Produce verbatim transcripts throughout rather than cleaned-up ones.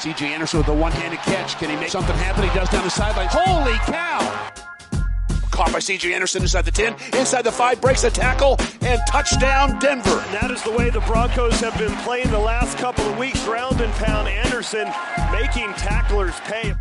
C J Anderson with a one-handed catch. Can he make something happen? He does down the sideline. Holy cow! Caught by C J Anderson inside the ten, inside the five, breaks the tackle, and touchdown Denver. And that is the way the Broncos have been playing the last couple of weeks. Ground and pound. Anderson making tacklers pay.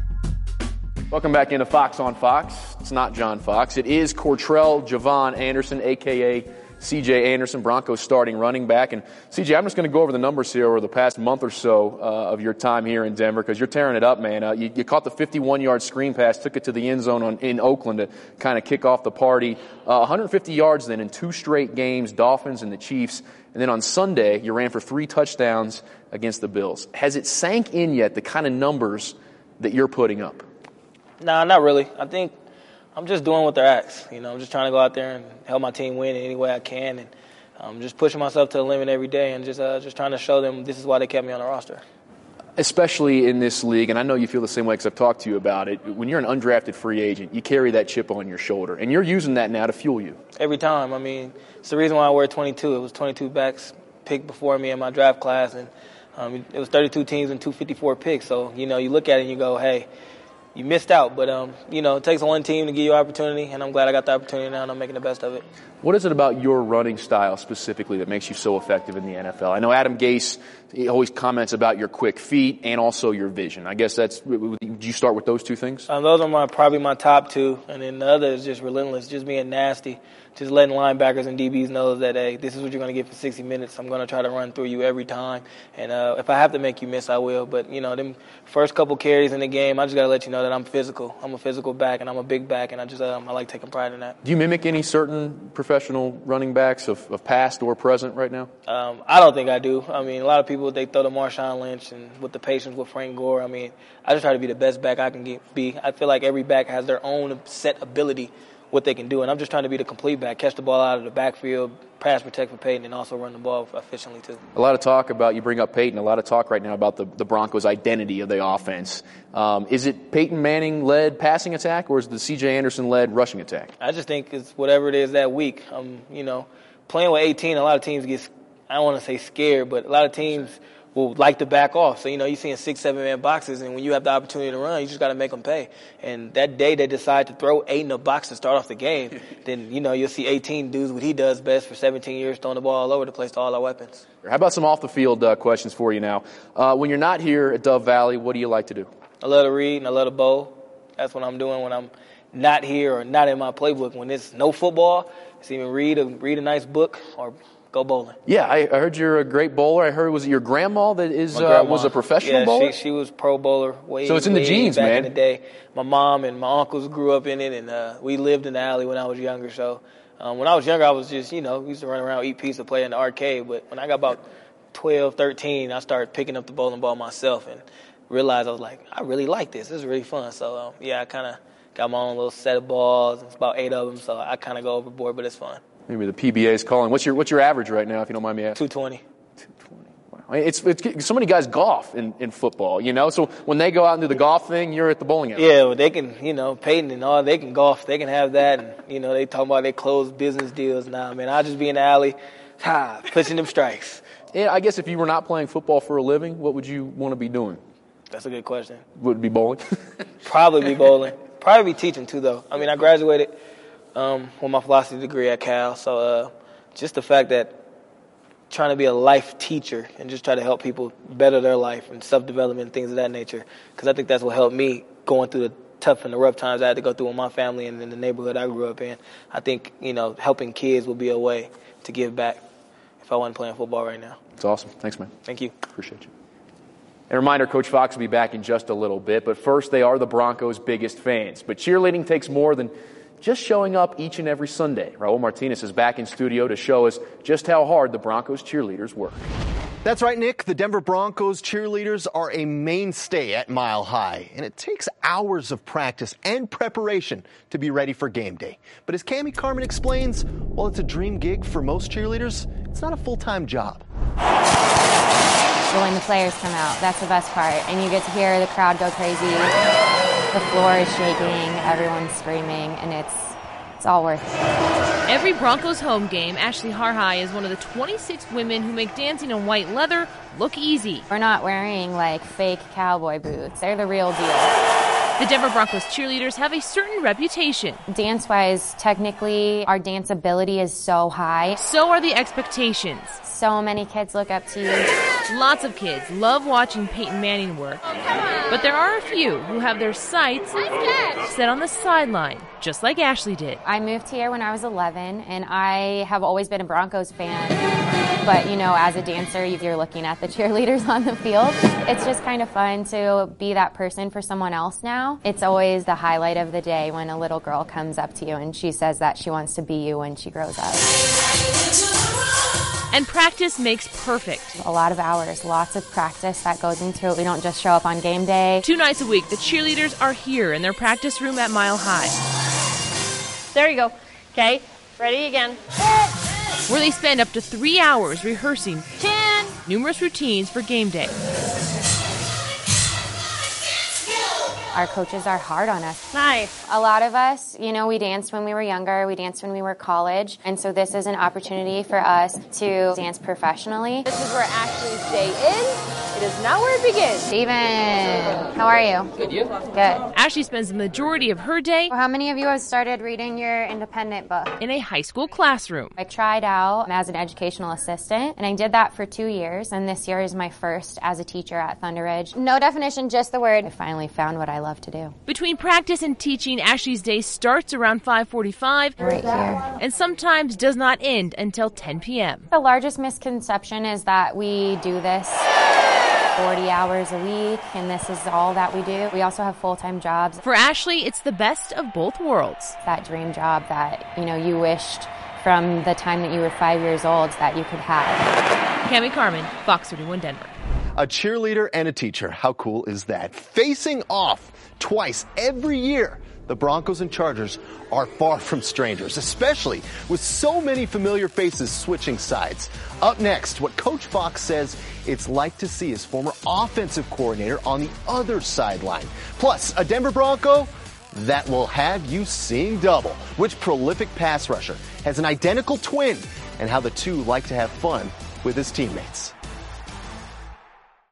Welcome back into Fox on Fox. It's not John Fox. It is Cortrell Javon Anderson, a k a. C J Anderson, Broncos starting running back. And C J, I'm just going to go over the numbers here over the past month or so uh, of your time here in Denver, because you're tearing it up, man. Uh, you, you caught the fifty-one-yard screen pass, took it to the end zone on, in Oakland to kind of kick off the party. Uh, one hundred fifty yards then in two straight games, Dolphins and the Chiefs. And then on Sunday, you ran for three touchdowns against the Bills. Has it sank in yet, the kind of numbers that you're putting up? Nah, not really. I think I'm just doing what they're asked. You know, I'm just trying to go out there and help my team win in any way I can, and I'm just pushing myself to the limit every day, and just uh, just trying to show them this is why they kept me on the roster. Especially in this league, and I know you feel the same way because I've talked to you about it, when you're an undrafted free agent, you carry that chip on your shoulder, and you're using that now to fuel you. Every time. I mean, it's the reason why I wear twenty-two. It was twenty-two backs picked before me in my draft class, and um, it was thirty-two teams and two hundred fifty-four picks. So, you know, you look at it and you go, hey, you missed out, but, um, you know, it takes one team to give you opportunity, and I'm glad I got the opportunity now, and I'm making the best of it. What is it about your running style specifically that makes you so effective in the N F L? I know Adam Gase, he always comments about your quick feet and also your vision. I guess that's – do you start with those two things? Um, those are my probably my top two, and then the other is just relentless, just being nasty, just letting linebackers and D Bs know that, hey, this is what you're going to get for sixty minutes. I'm going to try to run through you every time, and uh, if I have to make you miss, I will. But, you know, them first couple carries in the game, I just got to let you know that I'm physical. I'm a physical back, and I'm a big back, and I just um, I like taking pride in that. Do you mimic any certain professional running backs of, of past or present right now? Um, I don't think I do. I mean, a lot of people, they throw to Marshawn Lynch and with the patience with Frank Gore. I mean, I just try to be the best back I can get, be. I feel like every back has their own set ability, what they can do, and I'm just trying to be the complete back, catch the ball out of the backfield, pass protect for Peyton, and also run the ball efficiently too. A lot of talk about, you bring up Peyton, a lot of talk right now about the, the Broncos' identity of the offense. Um, is it Peyton Manning-led passing attack, or is it the C J Anderson-led rushing attack? I just think it's whatever it is that week. Um, you know, playing with eighteen, a lot of teams get, I don't want to say scared, but a lot of teams will like to back off. So, you know, you're seeing six, seven-man boxes, and when you have the opportunity to run, you just got to make them pay. And that day they decide to throw eight in the box to start off the game, then, you know, you'll see eighteen do what he does best for seventeen years, throwing the ball all over the place to all our weapons. How about some off-the-field uh, questions for you now? Uh, when you're not here at Dove Valley, what do you like to do? I love to read and I love to bowl. That's what I'm doing when I'm not here or not in my playbook. When it's no football, it's even read a, read a nice book or go bowling. Yeah, I, I heard you're a great bowler. I heard, was it your grandma that is uh, was a professional yeah, bowler? Yeah, she, she was pro bowler way, so it's in the way genes, back man. in the day. My mom and my uncles grew up in it, and uh, we lived in the alley when I was younger. So um, when I was younger, I was just, you know, we used to run around, eat pizza, play in the arcade. But when I got about twelve, thirteen, I started picking up the bowling ball myself and realized I was like, I really like this. This is really fun. So, um, yeah, I kind of got my own little set of balls. It's about eight of them, so I kind of go overboard, but it's fun. Maybe the P B A is calling. What's your what's your average right now, if you don't mind me asking? two twenty. two twenty. Wow. It's, it's so many guys golf in, in football, you know. So when they go out and do the golf thing, you're at the bowling alley. Yeah, well, they can, you know, Peyton and all, they can golf. They can have that, and you know, they talking about they close business deals now. Man, I'll just be in the alley, ha, pitching them strikes. Yeah, I guess if you were not playing football for a living, what would you want to be doing? That's a good question. Would it be bowling? Probably be bowling. Probably be teaching too, though. I mean, I graduated um, with my philosophy degree at Cal, so uh, just the fact that trying to be a life teacher and just try to help people better their life and self-development and things of that nature, because I think that's what helped me going through the tough and the rough times I had to go through with my family and in the neighborhood I grew up in. I think, you know, helping kids will be a way to give back if I wasn't playing football right now. It's awesome. Thanks, man. Thank you. Appreciate you. A reminder, Coach Fox will be back in just a little bit, but first, they are the Broncos' biggest fans. But cheerleading takes more than just showing up each and every Sunday. Raul Martinez is back in studio to show us just how hard the Broncos cheerleaders work. That's right, Nick. The Denver Broncos cheerleaders are a mainstay at Mile High, and it takes hours of practice and preparation to be ready for game day. But as Cammie Carmen explains, while it's a dream gig for most cheerleaders, it's not a full-time job. But when the players come out, that's the best part. And you get to hear the crowd go crazy. The floor is shaking, everyone's screaming, and it's it's all worth it. Every Broncos home game, Ashley Harhai is one of the twenty-six women who make dancing on white leather look easy. We're not wearing like fake cowboy boots. They're the real deal. The Denver Broncos cheerleaders have a certain reputation. Dance-wise, technically, our dance ability is so high. So are the expectations. So many kids look up to you. Lots of kids love watching Peyton Manning work. But there are a few who have their sights set on the sideline, just like Ashley did. I moved here when I was eleven, and I have always been a Broncos fan. But, you know, as a dancer, you're looking at the cheerleaders on the field. It's just kind of fun to be that person for someone else now. It's always the highlight of the day when a little girl comes up to you and she says that she wants to be you when she grows up. And practice makes perfect. A lot of hours, lots of practice that goes into it. We don't just show up on game day. Two nights a week, the cheerleaders are here in their practice room at Mile High. There you go. Okay, ready again. Where they spend up to three hours rehearsing Chin. numerous routines for game day. Our coaches are hard on us. Nice. A lot of us, you know, we danced when we were younger, we danced when we were college, and so this is an opportunity for us to dance professionally. This is where Ashley's day is. It is not where it begins. Steven, how are you? Good, you? Good. Ashley spends the majority of her day Well, how many of you have started reading your independent book? in a high school classroom. I tried out as an educational assistant, and I did that for two years, and this year is my first as a teacher at Thunder Ridge. No definition, just the word. I finally found what I love to do. Between practice and teaching, Ashley's day starts around five forty-five Right here. and sometimes does not end until ten p.m. The largest misconception is that we do this forty hours a week, and this is all that we do. We also have full-time jobs. For Ashley, it's the best of both worlds. That dream job that, you know, you wished from the time that you were five years old that you could have. Cami Carmen, Fox thirty-one Denver. A cheerleader and a teacher. How cool is that? Facing off twice every year. The Broncos and Chargers are far from strangers, especially with so many familiar faces switching sides. Up next, what Coach Fox says it's like to see his former offensive coordinator on the other sideline. Plus, a Denver Bronco that will have you seeing double. Which prolific pass rusher has an identical twin, and how the two like to have fun with his teammates.